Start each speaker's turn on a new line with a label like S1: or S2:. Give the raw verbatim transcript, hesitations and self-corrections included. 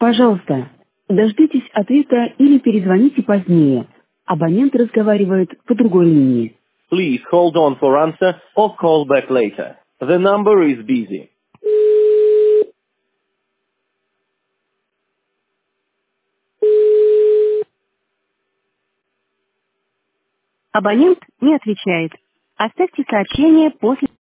S1: Пожалуйста, дождитесь ответа или перезвоните позднее. Абонент разговаривает по другой линии.
S2: Please hold on for answer or call back later. The number is busy.
S1: Абонент не отвечает. Оставьте сообщение после